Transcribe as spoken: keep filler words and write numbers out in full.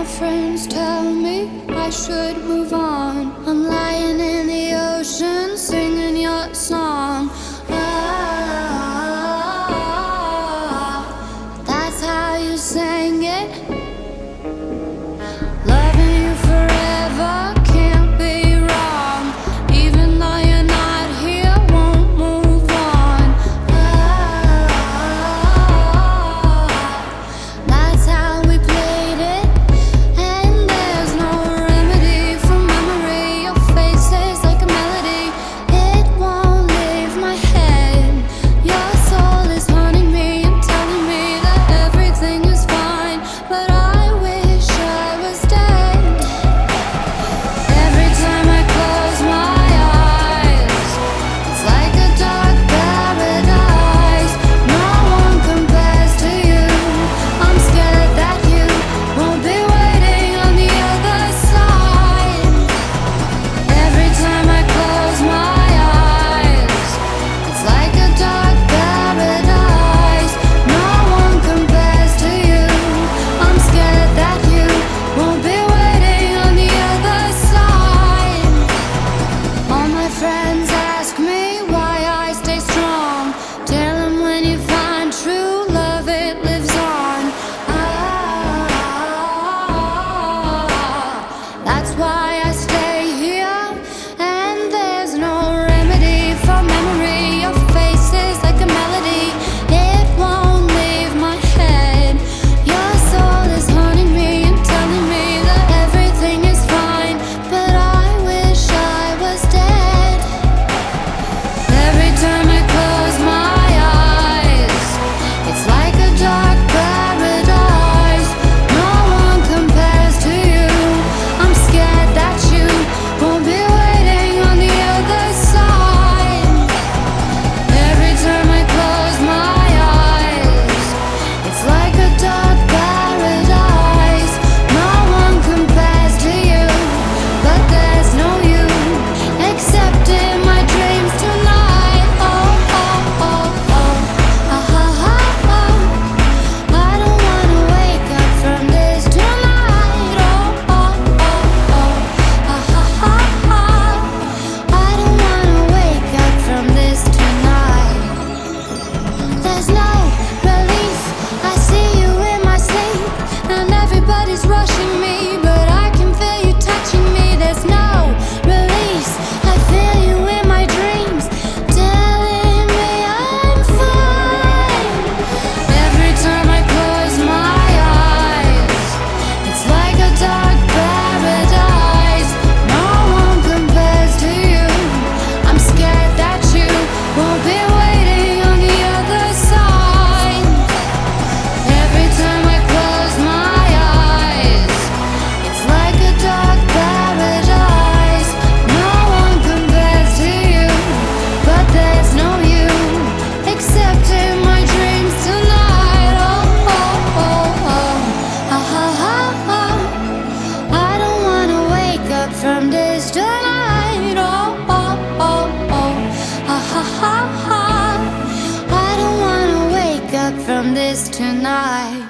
my friends tell me I should move on. I'm lying in the ocean singing your song. Ah, that's how you sang it. Loving you forever can't be wrong. Even though you're not here, won't move on. Ah, that's how we played it. And there's no remedy for memory. Your face is like a melody. It won't leave my head. Your soul is haunting me and telling me that everything is fine, but I wish I was dead. Every time I close my eyes, it's like a dark paradise. No one compares to you. I'm scared that you won't be waiting on the other side. Every time I close my eyes, it's like a dark paradise. No one compares to you. I'm scared that you won't be waiting on the other side. All my friends ask me why I stay strong. Tell them when you find true love, it lives on. Ah, that's why I stay here. And there's no remedy for memory. Your face is like a melody. It won't leave my head. Your soul is haunting me and telling me that everything is fine, but I wish I was dead. Every time I close my eyes, it's like a dark paradise. No one compares to you. I'm scared that you won't be waiting on the other side. Every time I close my eyes, it's like a dark paradise. No one compares to you, but there's no you except in my dreams tonight. Oh, oh, oh, oh, ah, ah, ah, ah. I don't wanna wake up from this tonight. Oh, oh, oh, oh, ah, ah, ah, ah. I don't wanna wake up from this tonight. There's no relief. I see you in my sleep, and everybody's rushing me, but I can feel you touching me. There's no release. I feel you in my dreams, telling me I'm fine. Every time I close my eyes, it's like a dark paradise. No one compares to you. I'm scared that you won't be waiting on the other side. Every time I close my eyes, it's like a dark paradise. No one compares to you, but there's no you except in my dreams tonight. Oh, oh, oh, oh, ah, ah, ah, ah. I don't wanna wake up from this tonight. Oh, oh, oh, oh, ah, ah, ah, ah. I don't wanna wake up from this tonight.